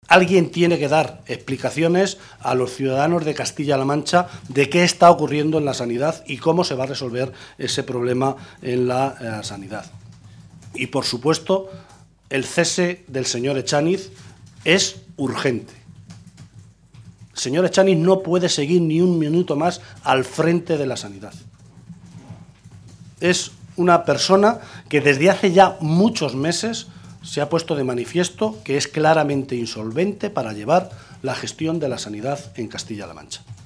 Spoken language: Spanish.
Alguien tiene que dar explicaciones a los ciudadanos de Castilla-La Mancha de qué está ocurriendo en la sanidad y cómo se va a resolver ese problema en la sanidad. Y, por supuesto, el cese del señor Echaniz es urgente. El señor Echaniz no puede seguir ni un minuto más al frente de la sanidad. Es una persona que desde hace ya muchos meses se ha puesto de manifiesto que es claramente insolvente para llevar la gestión de la sanidad en Castilla-La Mancha.